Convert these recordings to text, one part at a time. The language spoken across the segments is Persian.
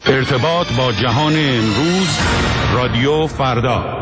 ارتباط با جهان امروز، رادیو فردا.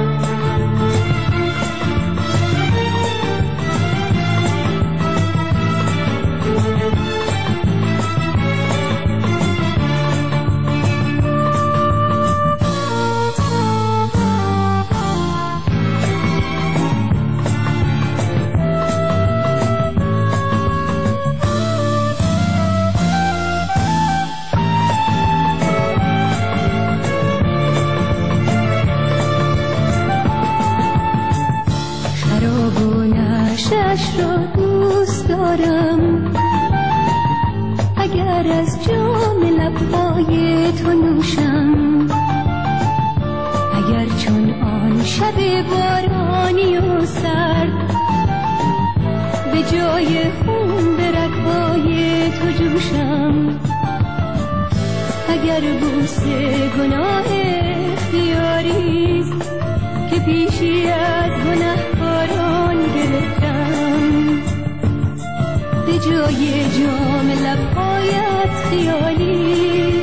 اگر از جام لب‌های تو نوشم، اگر چون آن شب بارانی و سرد به جای خون به رگ‌های تو جوشم، اگر بوسه گناه اختیاریست که پیشی از گنهکاران گرفتم، به جای جام لب‌هایت خیالی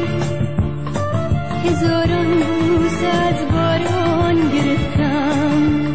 هزاران بوسه از باران گرفتم.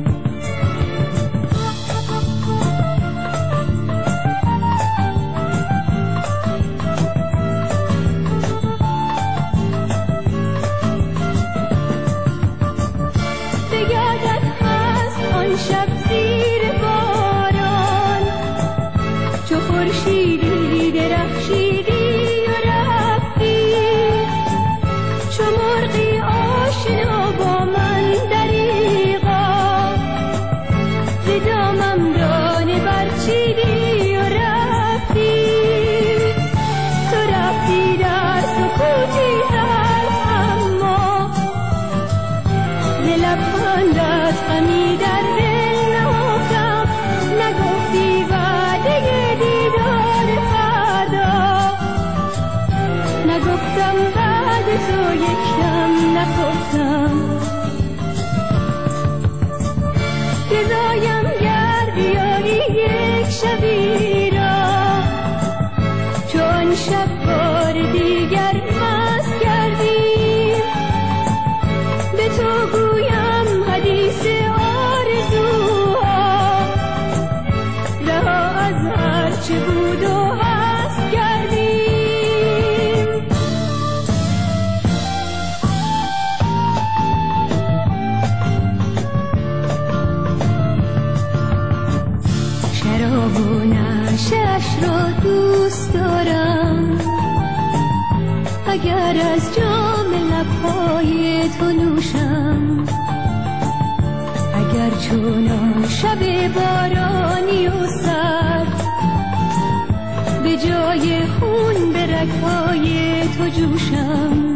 به یادت هست آن شب زیر باران، چو خورشیدی درخشیدی و رفتی، چو مرغی آشنا با من دریغا، ز دامم دانه برچیدی و رفتی، تو رفتی در سکوتی تلخ، اما ز لبخندت غمی در دل نهفتم، نگفتی وعده دیدار فردا، نگفتم بعد تو یکم نخفتم، رضایم گر بیاری یک شبی را، چون شب بار دیگر مست کردیم، به تو گویم حدیث آرزوها، رها از هر چه بود و هست کردیم. شراب و نشأش را دوست دارم، اگر از جام لب‌های تو نوشم، اگر چون آن شب بارانی و سرد به جای خون به رگ‌های تو جوشم،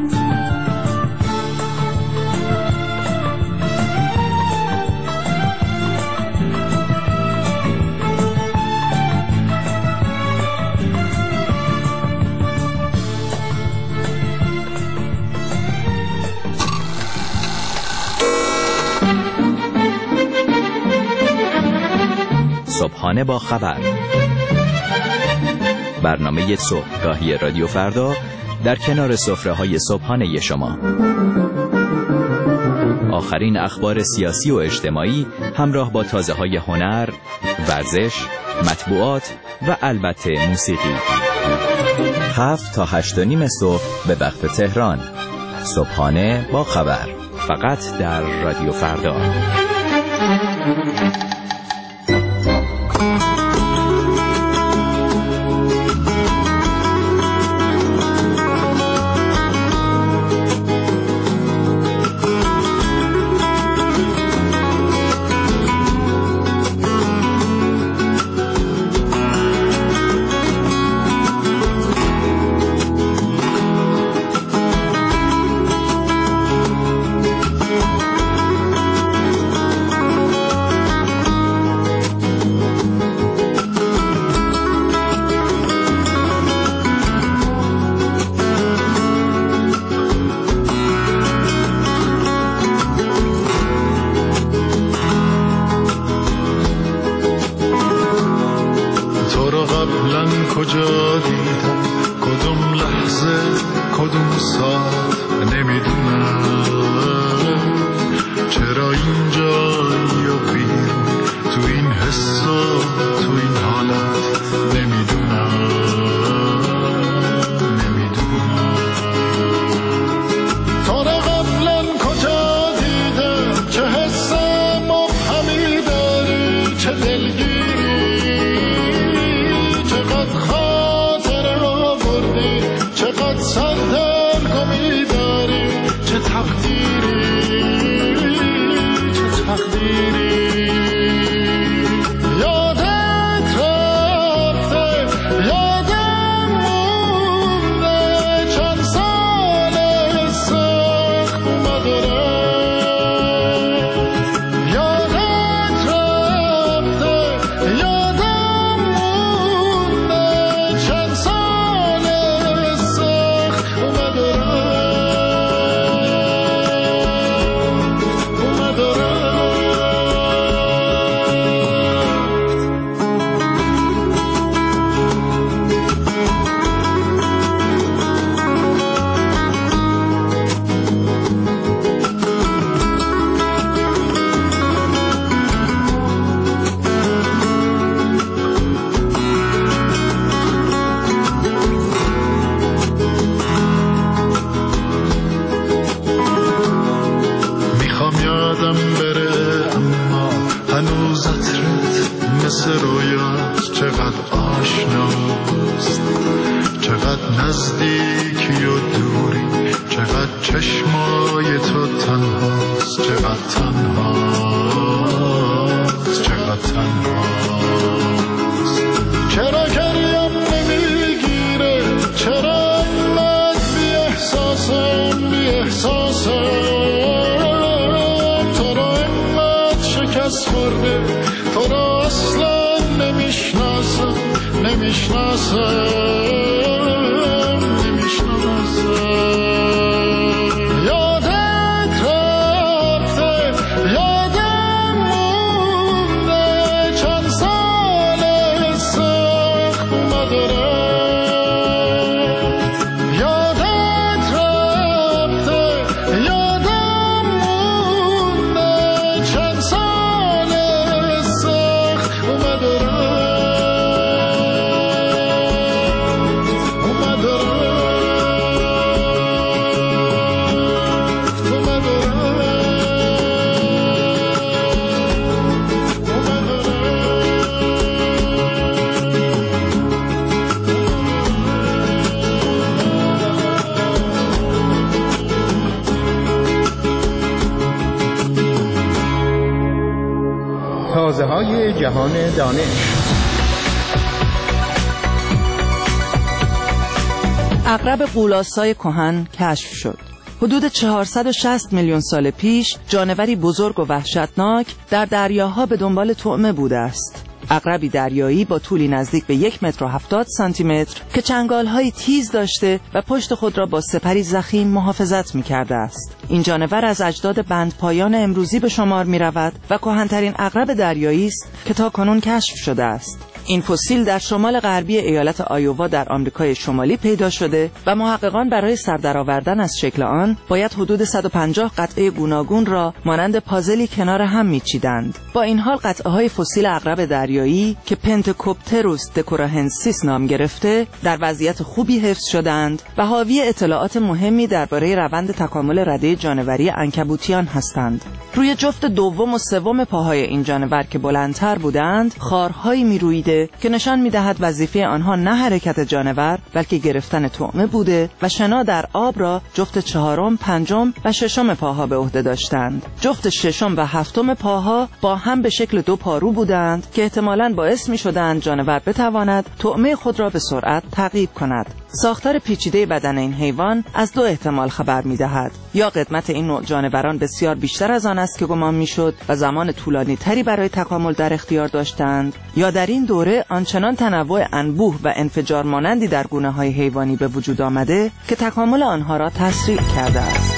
صبحانه با خبر، برنامه صبحگاهی رادیو فردا در کنار سفره‌های صبحانه شما. آخرین اخبار سیاسی و اجتماعی همراه با تازه‌های هنر، ورزش، مطبوعات و البته موسیقی. 7 تا 8:30 صبح به وقت تهران. صبحانه با خبر، فقط در رادیو فردا. کجا دیدم کدوم لحظه کدوم ساعت نمیدونم چرا اینجا یا بیرون تو این حسا تو این حالت نمیدونم تا قبلا کجا دیدم چه حس مبهمی داری چه دلگیری چقدر خاطر آوردی چقدر سردرگمی داری چه تقدیری چه تقدیری یادت رفته یادم مونده چند سال سخت اومد و رفت یادت رفته یادم مونده چند سال سخت اومد و رفت اومد و رفت میخوام یادم بره اما هنوز عطرت مثل رویاست چقدر آشناست چقدر نزدیکی و دوری چقدر چشمای تو تنهاست چقدر تنهاست چقدر تنهاست چرا گریم نمیگیره چرا انقدر بی احساسم بی احساسم تو را انقدر شکست خورده تو را اصلا نمیشناسم نمیشناسم یادت رفته یادم مونده چند سال سخت اومد و رفت یادت رفته یادم مونده چند سال سخت اومد و رفت اومد و رفت اومد و رفت اومد و رفت تازه‌های جهان دانش. عقرب غول‌آسای کهن کشف شد. حدود 460 میلیون سال پیش جانوری بزرگ و وحشتناک در دریاها به دنبال طعمه بوده است. عقربی دریایی با طولی نزدیک به 1 متر و 70 سانتی متر که چنگال‌های تیز داشته و پشت خود را با سپری ضخیم محافظت می‌کرده است. این جانور از اجداد بندپایان امروزی به شمار می‌رود و کهن‌ترین عقرب دریایی است که تاکنون کشف شده است. این فسیل در شمال غربی ایالت آیووا در آمریکای شمالی پیدا شده و محققان برای سر درآوردن از شکل آن باید حدود 150 قطعه گوناگون را مانند پازلی کنار هم میچیدند. با این حال قطعه‌های فسیل عقرب دریایی که پنتکوپتروس دکوراهنسیس نام گرفته در وضعیت خوبی حفظ شدند و حاوی اطلاعات مهمی درباره روند تکامل رده جانوری عنکبوتیان هستند. روی جفت دوم و سوم پاهای این جانور که بلندتر بودند خارهایی میرویده که نشان می‌دهد وظیفه آنها نه حرکت جانور بلکه گرفتن طعمه بوده و شنا در آب را جفت چهارم، پنجم و ششم پاها به عهده داشتند. جفت ششم و هفتم پاها با هم به شکل 2 پارو بودند که احتمالاً باعث می‌شدند جانور بتواند طعمه خود را به سرعت تعقیب کند. ساختار پیچیده بدن این حیوان از 2 احتمال خبر می‌دهد: یا قدمت این نوع جانوران بسیار بیشتر از آن است که گمان می‌شد و زمان طولانی تری برای تکامل در اختیار داشتند، یا در این دوره آنچنان تنوع انبوه و انفجار مانندی در گونه‌های حیوانی به وجود آمده که تکامل آنها را تسریع کرده است.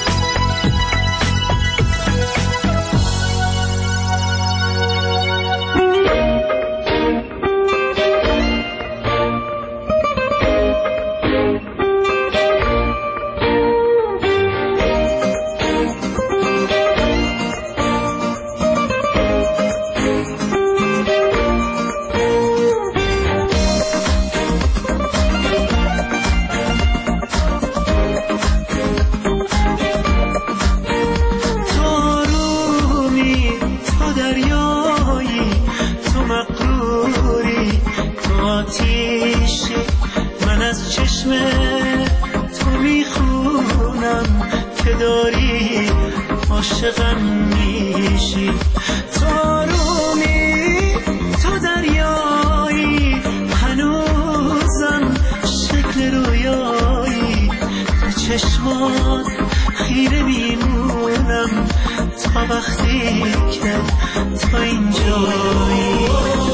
که داری عاشقم میشی. تو رومی تو دریایی هنوزم شکل رویایی، تو چشمات خیره میمونم تا وقتی که تو اینجایی.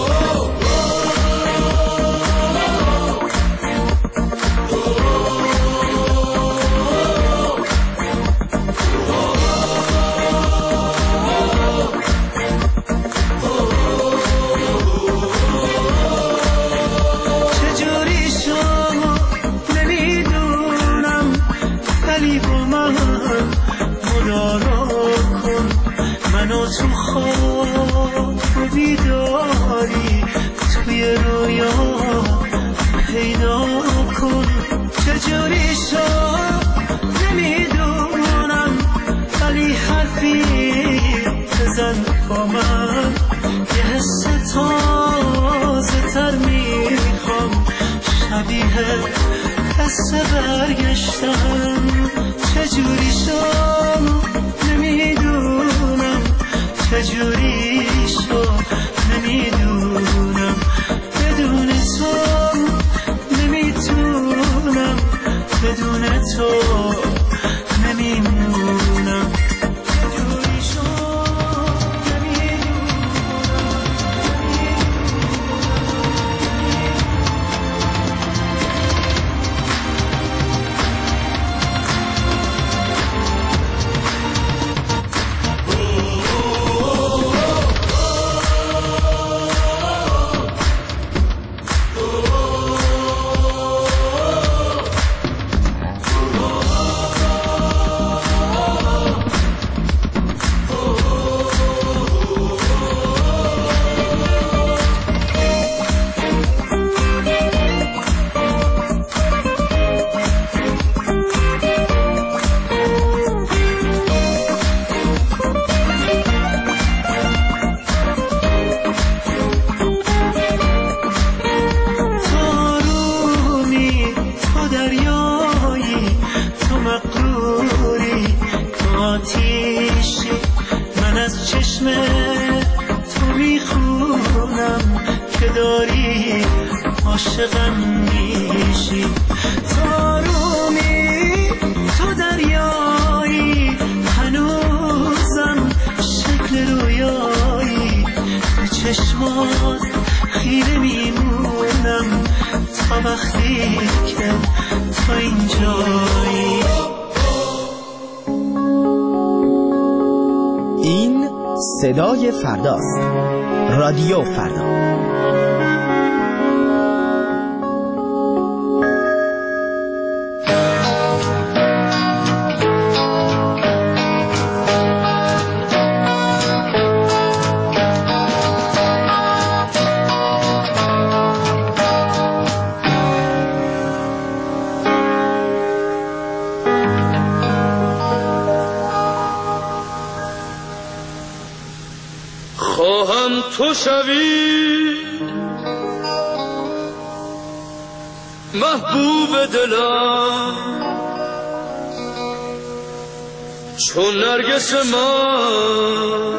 تو خواب بیداری توی رویا پیدا کن. چجوری شد نمیدونم ولی حرفی بزن با من، یه حس تازه تر میخوام شبیه حس برگشتن. چجوری شد نمیدونم، چجوری شد نمیدونم، بدون تو نمیتونم، بدون تو نمیمونم. چجوری شد عاشقم میشی. تو رومی تو دریایی هنوزم شکل رویایی، تو چشمات خیره میمونم تا وقتی که تو اینجایی. این صدای فرداست. رادیو فردا. تو شوی محبوب دلم چون نرگس من،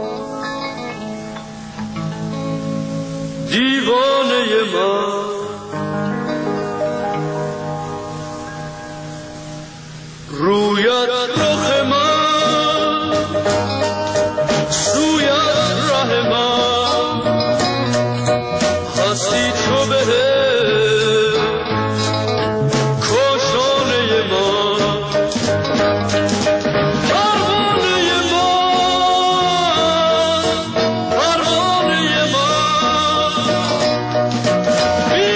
دیوانه من. رویت رخ من، سویت ره من، هستی تو به کاشانه من، پروانه من، پروانه من.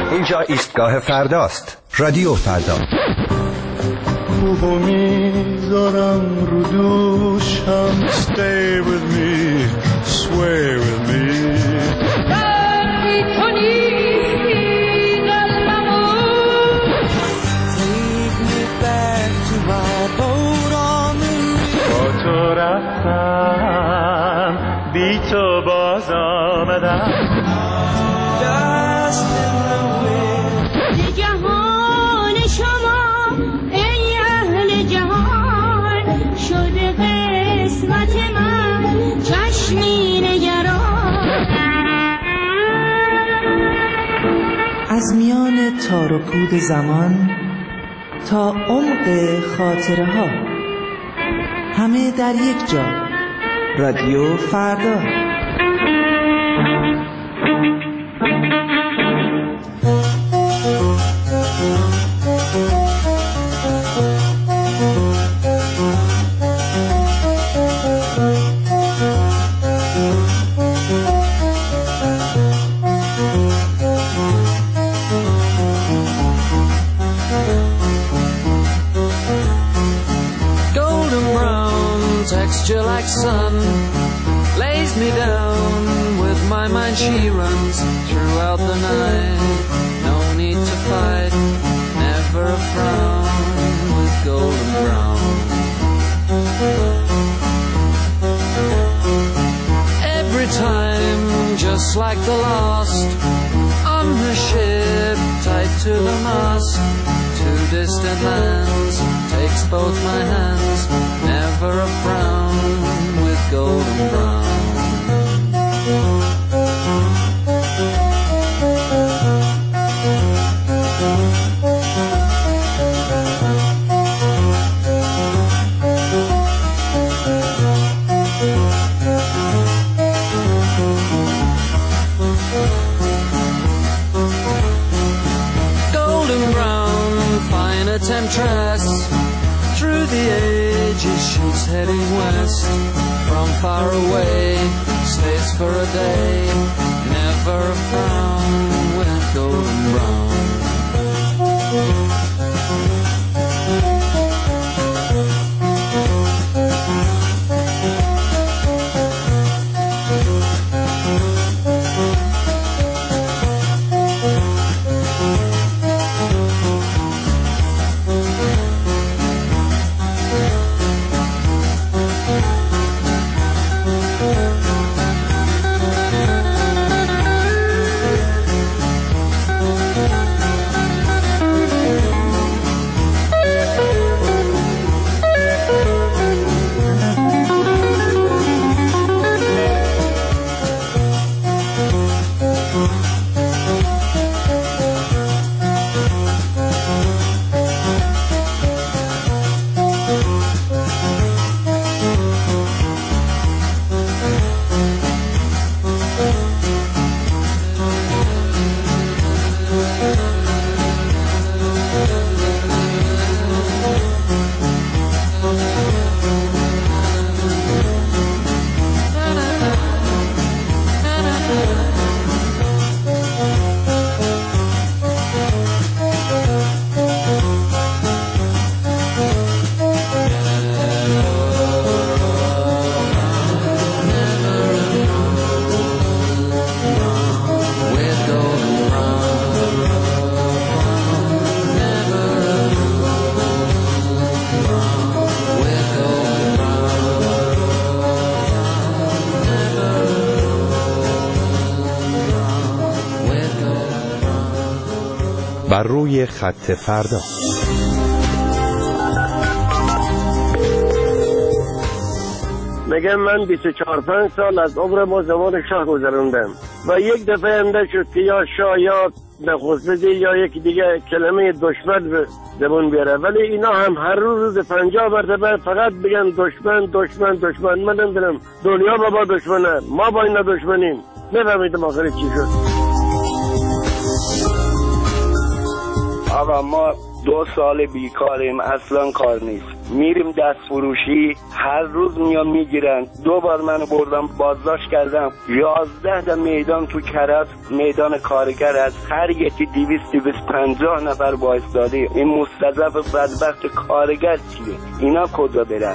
اینجا ایستگاه فرداست. رادیو فردا. خوبو میذارم رو دوشم. Stay with me, sway with me. تو نیستی قلبمو. Take me back to my boat on the river. با تو رفتم بی تو باز آمدم. جهان شما ای اهل جهان شده قسمت من چشمی نگران. از میان تار و پود زمان تا عمق خاطره ها، همه در یک جا. رادیو فردا. Like sun lays me down. With my mind she runs throughout the night. No need to fight, never a frown. With golden brown, every time just like the last. On her ship tied to the mast, to distant lands takes both my hands. Never a frown with golden brown. Golden brown, fine a temptress. Through the ages she's heading west. From far away, stays for a day. Never a frown with golden brown. بر روی خط فردا. میگم من 24-5 سال از عمر با زمان شاه گذروندم و یک دفعه انده شد که یا شاه یا نخست یا یک دیگه کلمه دشمن به زبون بیاره، ولی اینا هم هر روز 50 مرتبه فقط بگن دشمن دشمن دشمن. من نمیدونم دنیا با دشمنه، ما با اینا دشمنیم. نفهمیدم آخری چی شد. آقا ما 2 سال بیکاریم، اصلا کار نیست. میریم دست فروشی، هر روز میان میگیرن. 2 بار منو بردم بازداشت کردم. 11 تا میدان تو کرج، میدان کارگر، از هر یکی 250 نفر وایسادیم. این مستضعف بدبخت کارگر چیه؟ اینا کجا برن؟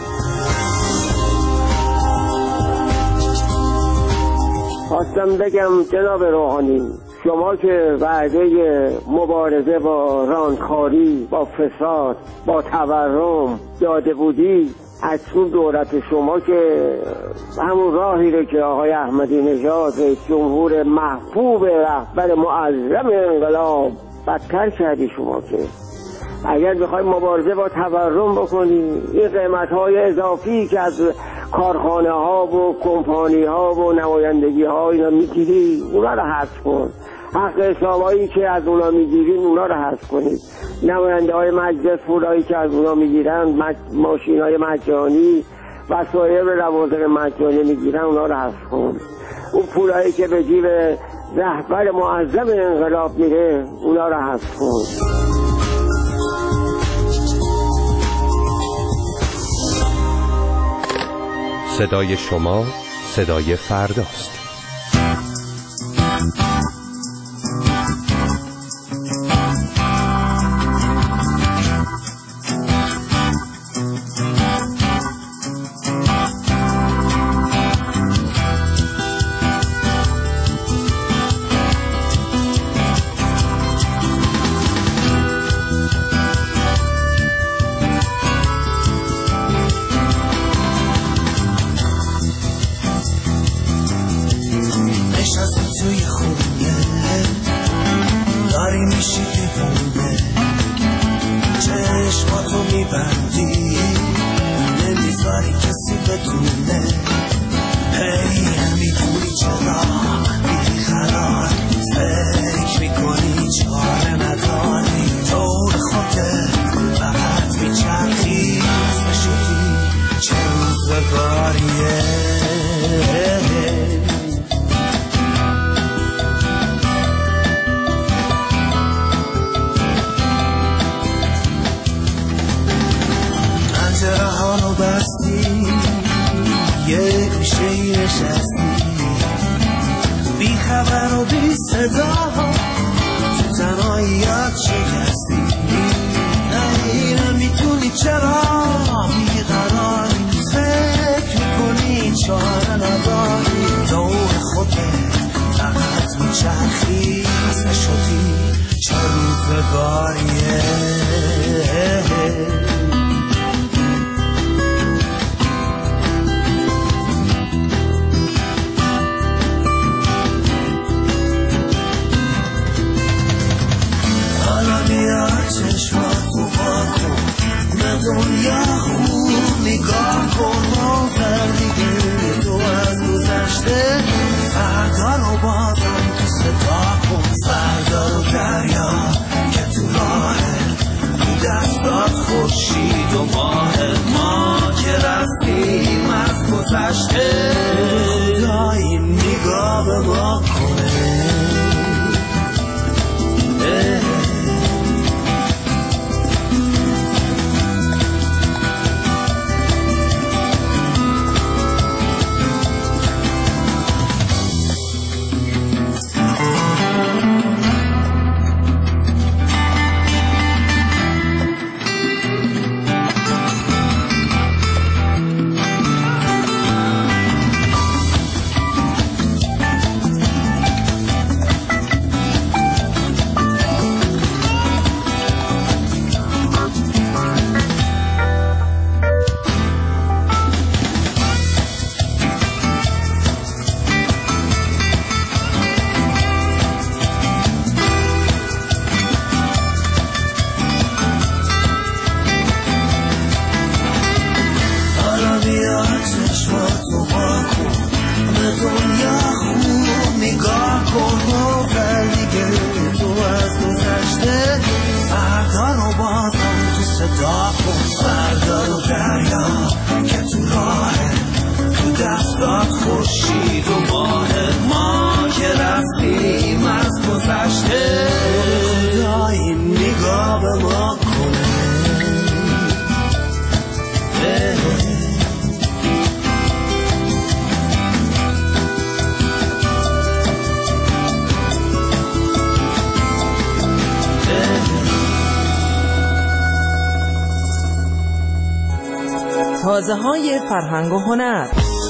خواستم بگم جناب روحانی، شما که وعده مبارزه با رانتخواری، با فساد، با تورم داده بودی، از اون دولت شما که همون راهی رو که آقای احمدی نژاد رئیس جمهور محبوب رهبر معظم انقلاب بدتر کردی. شما که اگر بخوای مبارزه با تورم بکنی، این قیمت‌های اضافی که از کارخانه ها و کمپانی ها و نمایندگی ها اینا میگیری، اونا رو حذف کن. حق حسابایی که از اونا میگیرین اونا رو حذف کنید. نماینده های مجلس پولایی که از اونا میگیرن، ماشین های مجانی، وسایل روازق مجانی میگیرن، اونا رو حذف کن. اون پولایی که به جیب رهبر معظم انقلاب میره، اونا رو حذف کن. صدای شما صدای فرداست. فردا رو دریا که تو راه تازه‌های فرهنگ و هنر.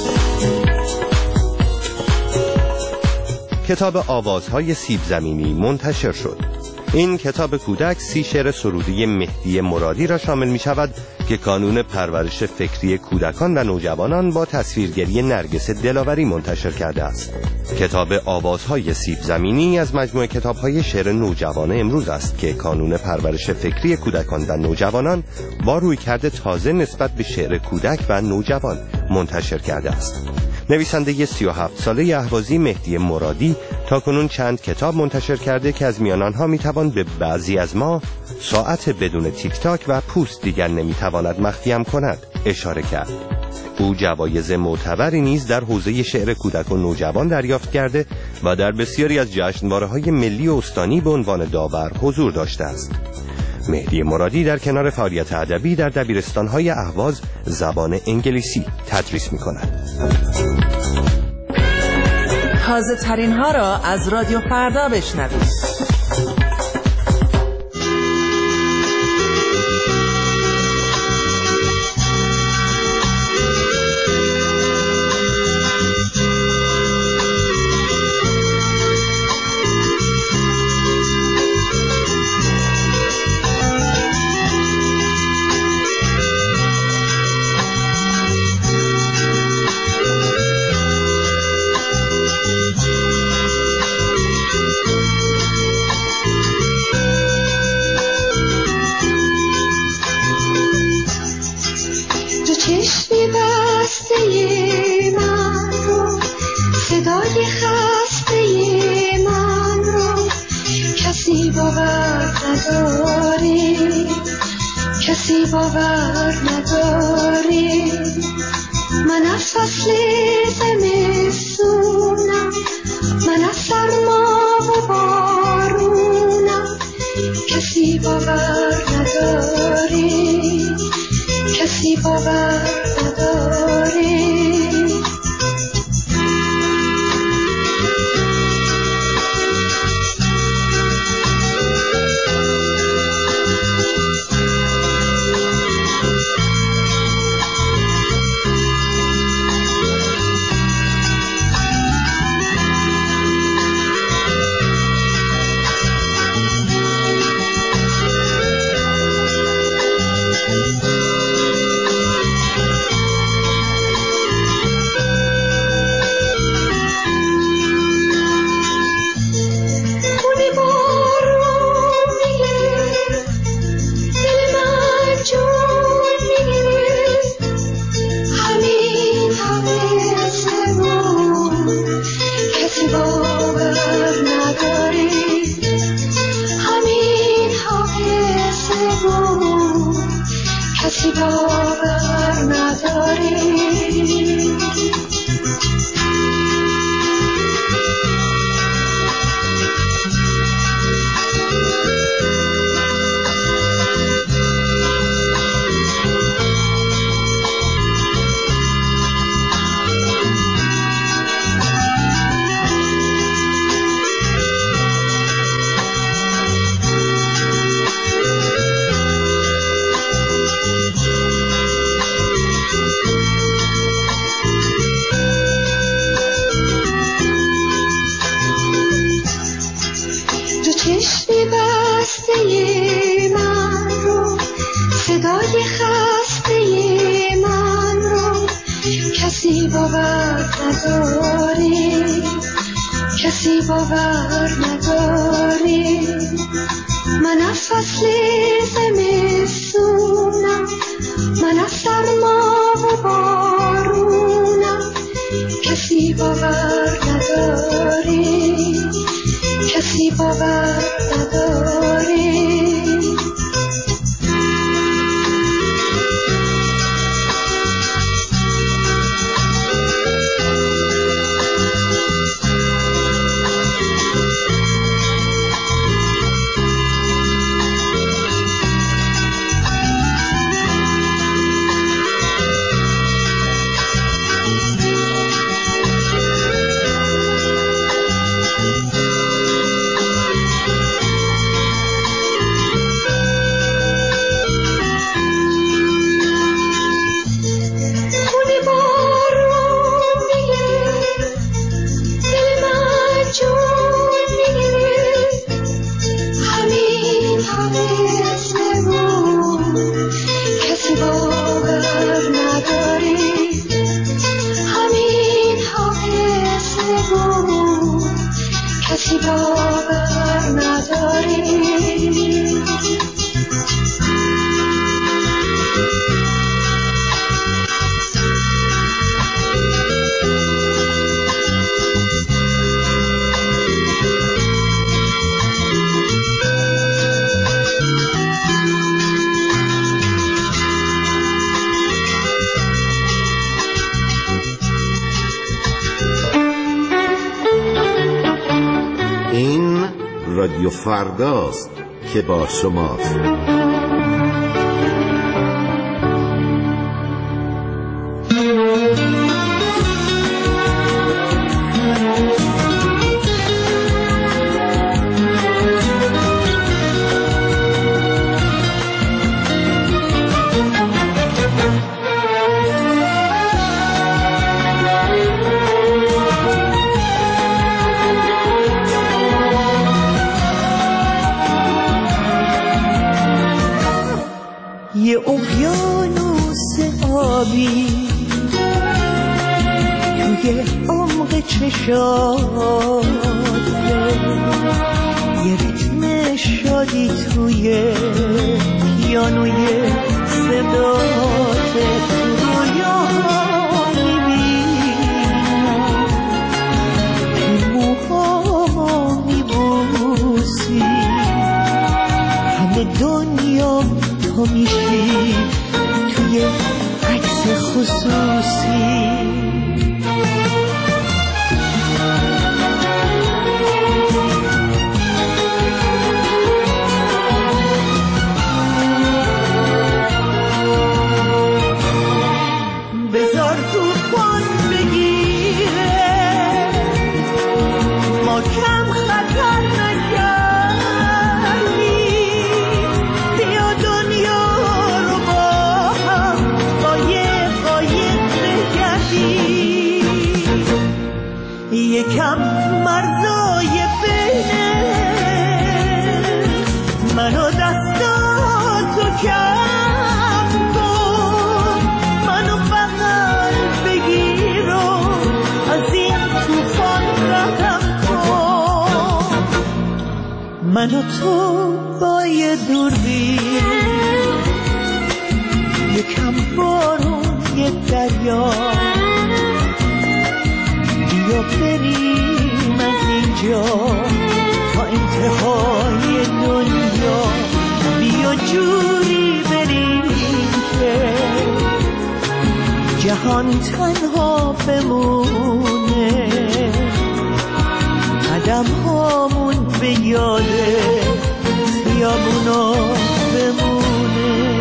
کتاب آوازهای سیب زمینی منتشر شد. این کتاب کودک 30 شعر سرودی مهدی مرادی را شامل می شود که کانون پرورش فکری کودکان و نوجوانان با تصویرگری نرگس دلاوری منتشر کرده است. کتاب آوازهای سیب زمینی از مجموعه کتاب‌های شعر نوجوان امروز است که کانون پرورش فکری کودکان و نوجوانان با رویکرد تازه نسبت به شعر کودک و نوجوان منتشر کرده است. نویسنده 37 ساله اهوازی مهدی مرادی تاکنون چند کتاب منتشر کرده که از میان آنها میتوان به بعضی از ما ساعت بدون تیک تاک و پوست دیگر نمیتواند مخفیم کند اشاره کرد. او جوایز معتبری نیز در حوزه شعر کودک و نوجوان دریافت کرده و در بسیاری از جشنواره‌های ملی و استانی به عنوان داور حضور داشته است. مهدی مرادی در کنار فعالیت ادبی در دبیرستان‌های اهواز زبان انگلیسی تدریس می‌کند. تازه ترین ها را از رادیو فردا بشنوید. کسی باور نداری من از فصل زمستونم من از سرما و بارونم کسی باور نداری کسی باور نداری هیچ باور نداری. این رادیو فرداست که با شماست. یه اقیانوس آبی توی عمق چشاته، یه ریتم شادی توی پیانوی صداته. تو رویاها میبینم که موهامو میبوسی، همه دنیا تو میشی توی عکس خصوصی. بذار طوفان بگیره، ما کم خطر نکردیم. بیا دنیا رو با هم قایق بگردیم. یکم مرزای بینه منو دستاتو کم کن، منو بغل بگیر و از این طوفان ردم کن. من و تو با یه دوربین، یکم بارون، یه دریا، بیا بریم از اینجا تا انتهای دنیا. بیا جوری بریم که جهان تنها بمونه، قدم هامون به یاده خیابونا بمونه.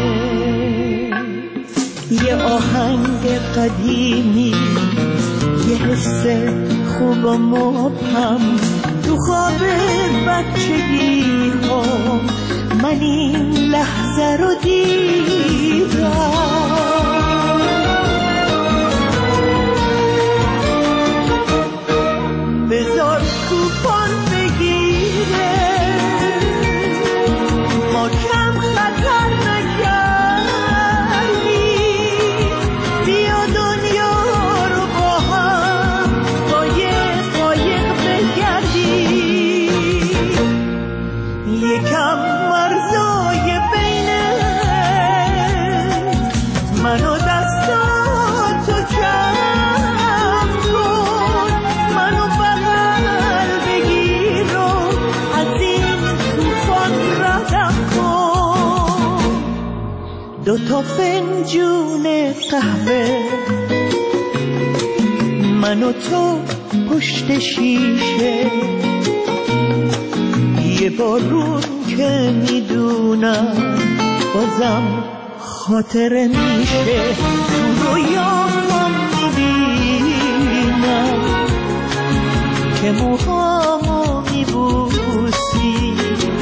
یه آهنگ قدیمی، یه حس خوب و مبهم تو خواب بچگی ها، من این لحظه رو دیدم. بذار طوفان بگیره، ما کم خطر نکردیم. بیا دنیا رو با هم قایق بگردیم. یکم مرزای بینه منو دستاتو کم کن، منو بغل بگیر و از این طوفان ردم کن. دوتا فنجون قهوه من و تو پشت شیشه، یه بارون که میدونم بازم خاطره میشه. تو رویام میبینم که موهامو میبوسی،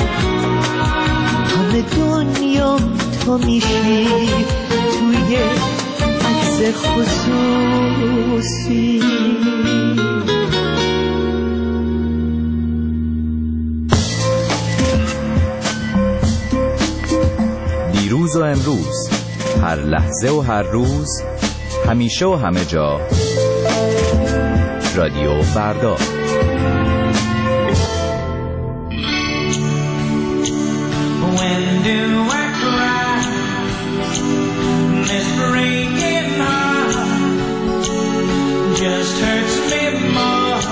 همه دنیا تو میشی توی عکس خصوصی. دیروز و امروز، هر لحظه و هر روز، همیشه و همه جا، رادیو فردا. When do I cry? This breaking heart just hurts me more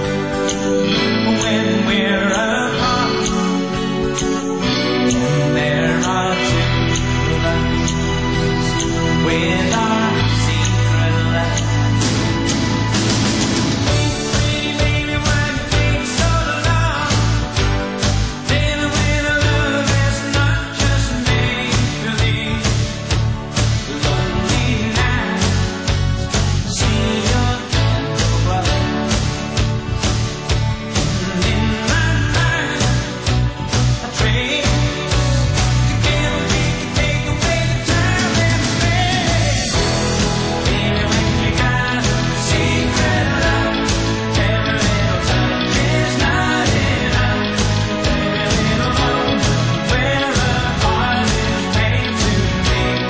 when we're apart. And there are two of us with our secret love. Pretty baby, why you take so long? Living with a love that's not just made for these lonely nights. See your gentle brother, and in my mind I pray together we can take away the time and space. Baby, when you got a secret love, every little touch is not enough. Every little moment where a heart is made to beat.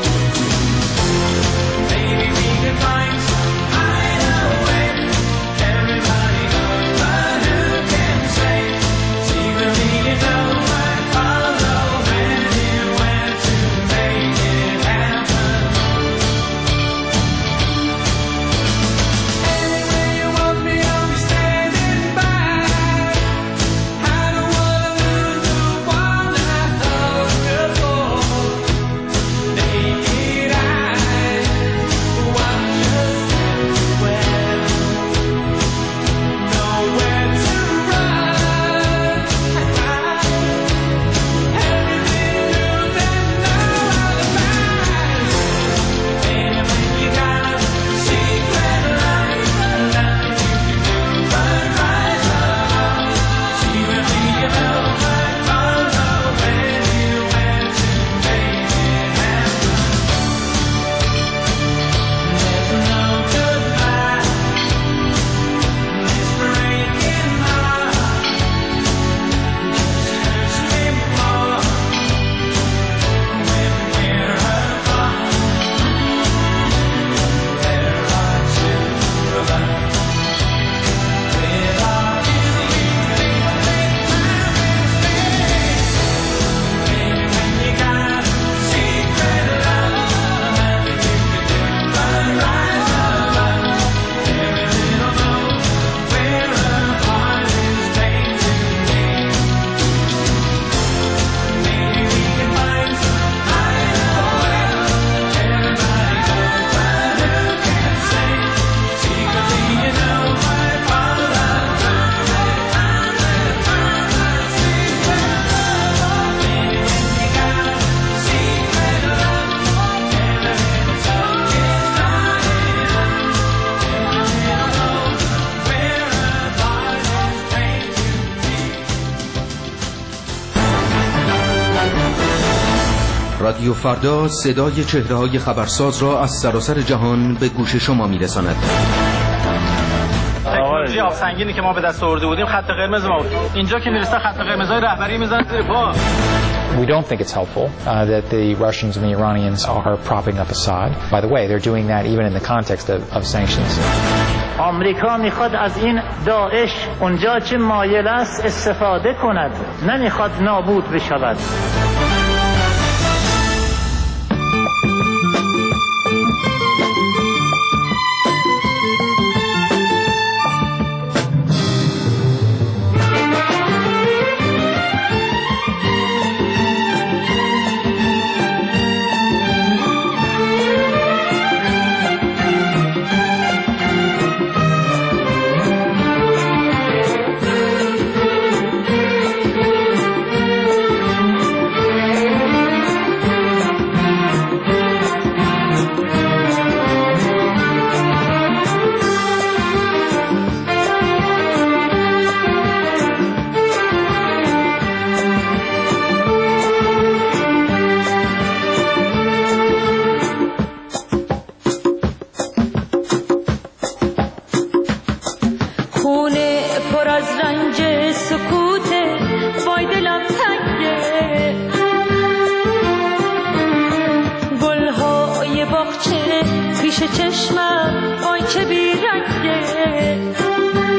Maybe we can find some hideaway. Everybody goes, but who can say? Secretly you know I follow anywhere to make it happen. Anywhere you want me, I'll be standing by. I don't wanna lose the one I thought before. Naked eyes watch us everywhere. Nowhere to run. Everything new, there's no other mind. Baby, when you got a secret life, nothing you can do but rise above. Secretly you know I follow anywhere to make it happen. There's no goodbye. This breaking heart just hurts me more when we're apart. There are two of us with our secret time and space. Baby, when you got a secret love, nothing you can do but rise above. Every little moment where a heart is made to beat. Maybe we can find some hideaway. Everybody goes, but who can say? Secretly you know I follow every time that I'm my secret love. Maybe when you got a secret love, every little talk is not enough. Every little moment where a heart is made to beat. رادیو فردا صدای چهره‌های خبرساز را از سراسر جهان به گوش شما می‌رساند. تکنولوژی آبسنگینی که ما به دست آورده بودیم خط قرمز ما بود. اینجا که میرسه خط قرمزای رهبری میزنن زیر پا. We don't think it's helpful that the Russians and the Iranians are propping up Assad. By the way, they're doing that even in the context of sanctions. آمریکا میخواد از این داعش اونجا چه مایل است استفاده کند، نمیخواد نابود بشود. چشمم آی چه بیرنگه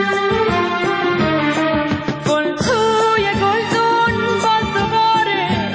گل توی گلدون باز دوباره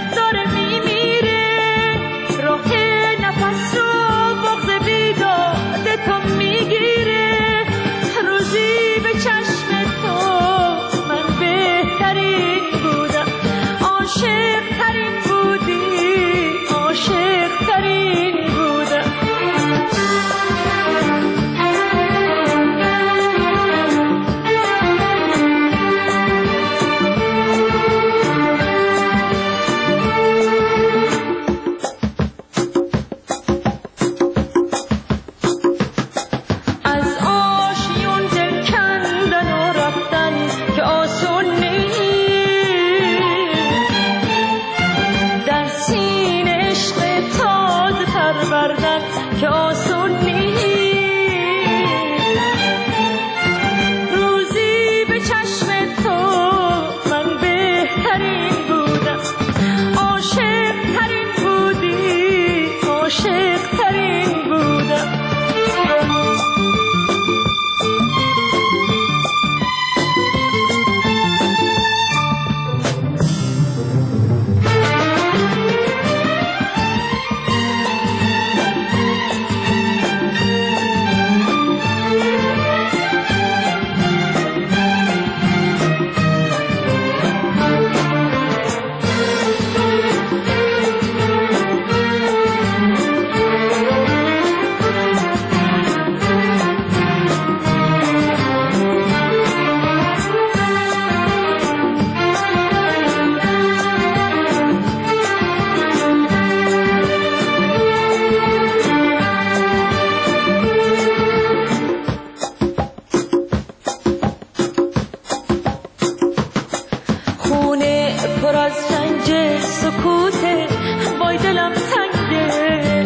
پر از رنج سکوته، وای دلم تنگه.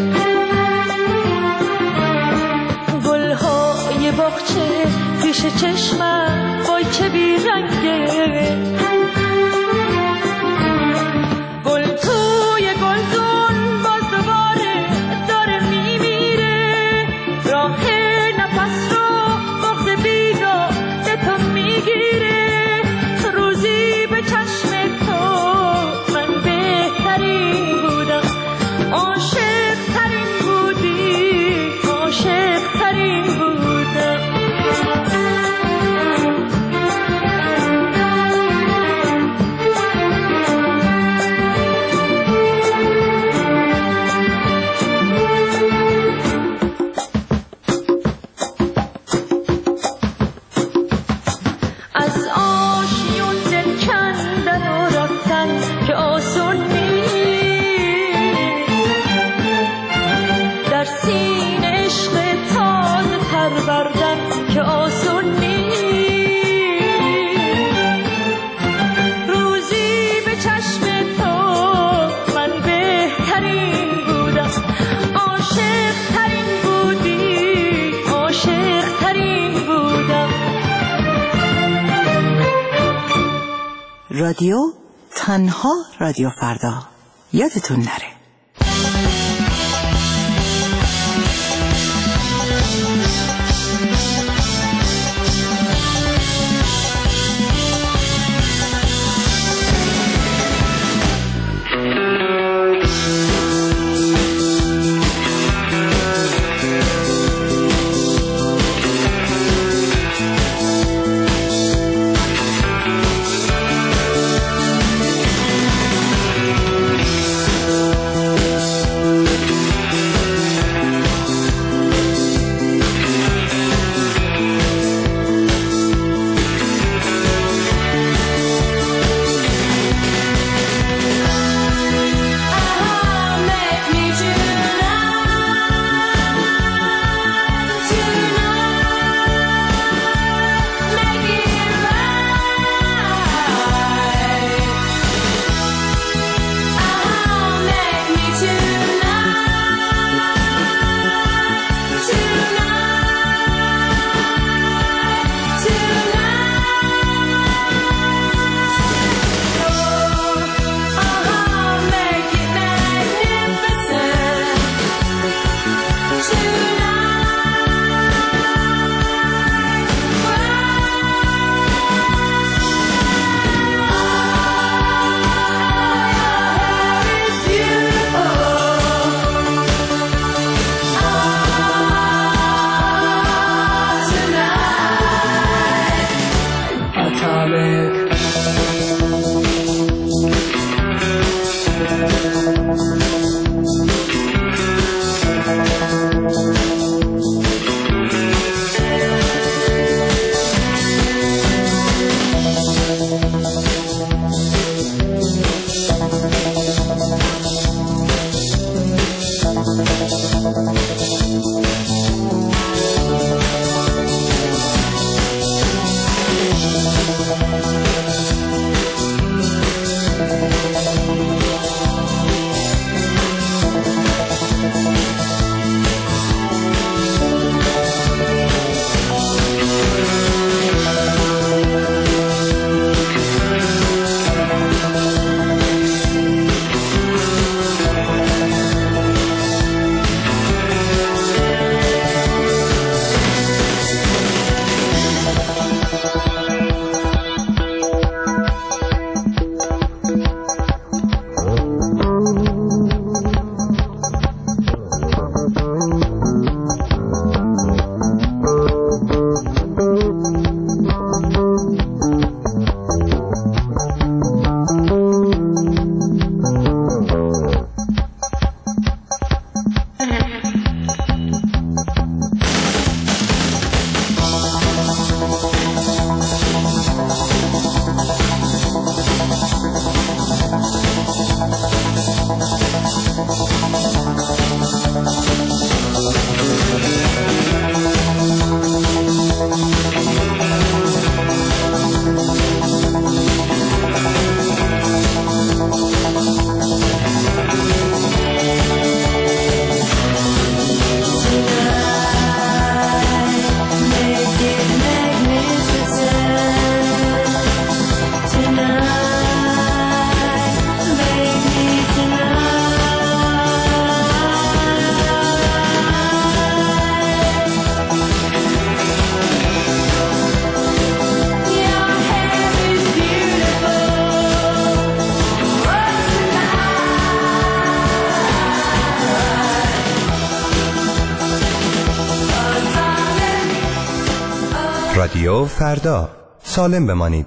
گلهای باغچه پیش چشمم، وای چه بیرنگه. گل توی گلدون باز دوباره داره میمیره، راه نفس رو بغض بیداد تو میگیره. روزی به چشم تو من بهترین بودم، عاشق ترین بودی، عاشق ترین بودم. از آشیون دل کندن و رفتن که آسون نیست، در سینه عشق تازه پروردن که آسون نیست. روزی به چشم تو من بهترین بودم، عاشق ترین بودی، عاشق ترین بودم. رادیو تنها رادیو فردا، یادتون نره. رادیو فردا. سالم بمانید.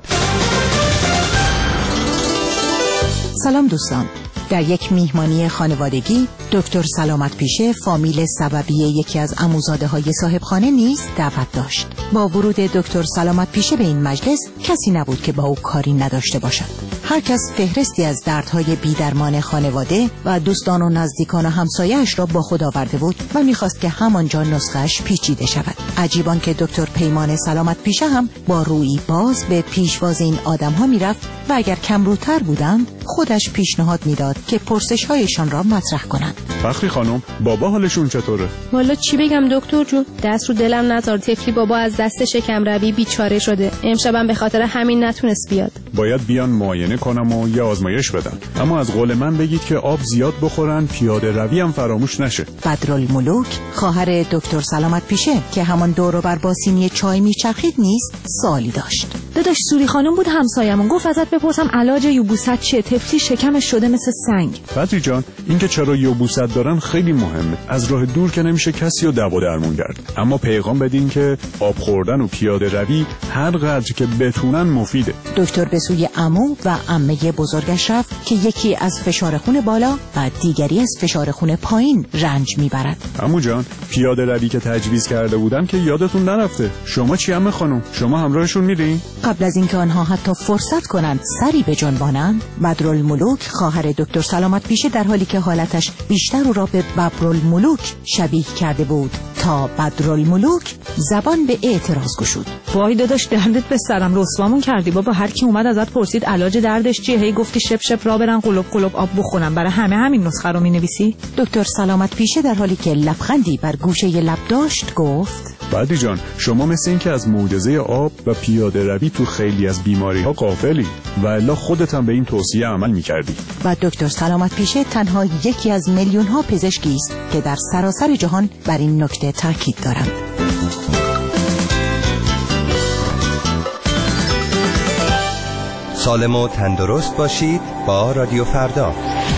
سلام دوستان. در یک میهمانی خانوادگی دکتر سلامت پیشه فامیل سببی یکی از عموزاده‌های صاحبخانه نیز دعوت داشت. با ورود دکتر سلامت پیشه به این مجلس کسی نبود که با او کاری نداشته باشد. هر کس فهرستی از دردهای بی‌درمان خانواده و دوستان و نزدیکان و همسایه‌اش را با خود آورده بود و می‌خواست که همانجا نسخه‌اش پیچیده شود. عجیبان که دکتر پیمان سلامت پیشه هم با رویی باز به پیشواز این آدم‌ها می‌رفت و اگر کمروتر بودند خودش پیشنهاد میداد که پرسش‌هایشان را مطرح کنند. فخری خانم، بابا حالشون چطوره؟ والا چی بگم دکتر جون، دست رو دلم نذار. طفلی بابا از دست شکم‌روی بیچاره شده. امشبم به خاطر همین نتونست بیاد. باید بیان معاینه کنم و یه آزمایش بدن. اما از قول من بگید که آب زیاد بخورن، پیاده روی هم فراموش نشه. بدرالملوک خواهر دکتر سلامت پیشه که همان دور و بر با سینی چای میچرخید نیست سوالی داشت. داداش سوری خانم بود همسایه‌مون، گفت ازت بپرسم علاج یوبوست چیه؟ طفلی شکمش شده مثل سنگ. بدری جان، اینکه چرا یوبوست دارن خیلی مهمه. از راه دور که نمیشه کسی رو دوا درمون کرد. اما پیغام بدین که آب خوردن و پیاده روی هر قدر که بتونن مفیده. دکتر به سوی عمو و عمه بزرگش رفت که یکی از فشار خون بالا و دیگری از فشار خون پایین رنج میبرد. عمو جان، پیاده روی که تجویز کرده بودم که یادتون نرفته. شما چی عمه خانم؟ شما همراهشون میرین؟ قبل از اینکه آنها حتی فرصت کنند سری بجنبانند، بدرالملوک خواهر دکتر سلامت پیشه در حالی که حالتش بیشتر او را به ببرالملوک شبیه کرده بود تا بدرالملوک زبان به اعتراض گشود. وای داداش دردت به سرم، رسوامون کردی بابا. هر کی اومد ازت پرسید علاج دردش چیه، هی گفتی شپ شپ را برن قلوب قلوب آب بخورن. برای همه همین نسخه رو مینویسی؟ دکتر سلامت پیشه در حالی که لبخندی بر گوشه لب داشت گفت: بدی جان، شما مثل این که از معجزه آب و پیاده روی تو خیلی از بیماری ها غافلی و الا خودت هم به این توصیه عمل می‌کردی. و دکتر سلامت پیشه تنها یکی از میلیون ها پزشکی است که در سراسر جهان بر این نکته تاکید دارند. سالم و تندرست باشید با رادیو فردا.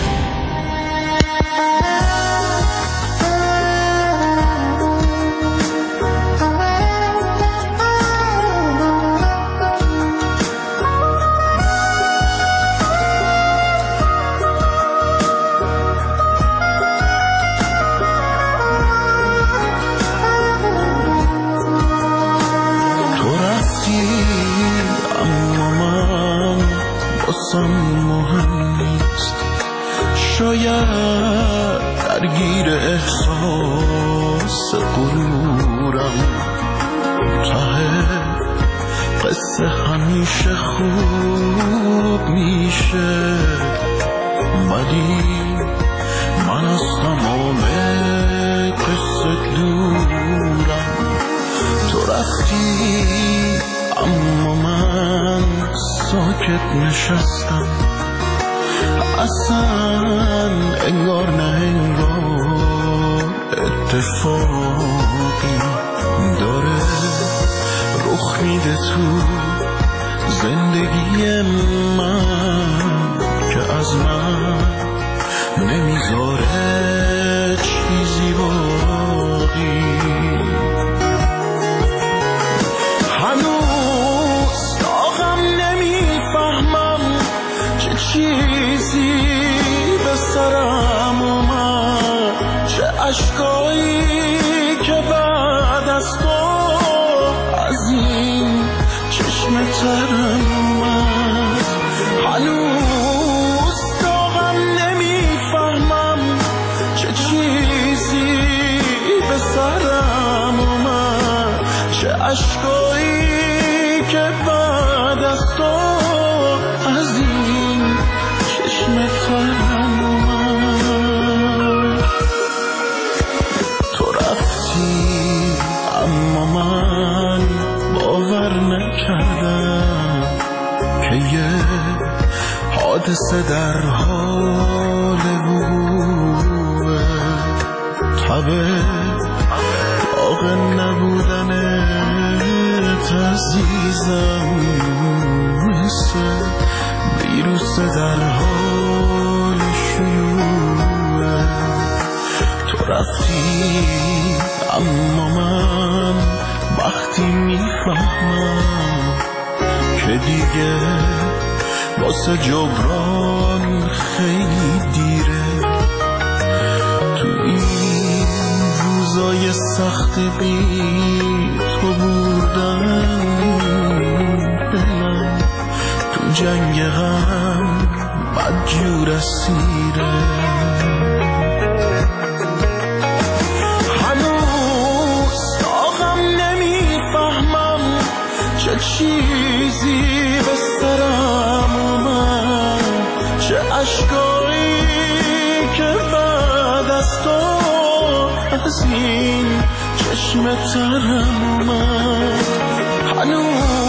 شاید درگیر احساس غرورم، ته قصه همیشه خوب میشه، ولی من از تمام قصه دورم. تو رفتی اما من ساکت نشستم، اصلا انگار نه انگار اتفاقی داره رخ میده تو زندگی من که از من نمیذاره چیزی باقی. هنوز داغم نمیفهمم چه چیزی به سرم اومد، چه عشقایی که بعد از تو از این چشم ترم اومد. هنوز داغم نمیفهمم چه چیزی به سرم اومد، چه عشقایی که بعد از تو از این چشم ترم اومد. تو رفتی اما من باور نکردم که یه حادثه در حال وقوعه، تبه داغ نبودنت عزیزم مثل ویروس در حال شیوعه. تو رفتی اما من وقتی میفهمم که دیگه واسه جبران خیلی دیره. تو این روزای سخت بی تو بردم دلم، تو جنگ غم بدجور اسیره. هنوز داغم نمیفهمم چه چیزی به سرم اومد، چه عشقایی که بعد از تو از این چشم ترم اومد. هنوز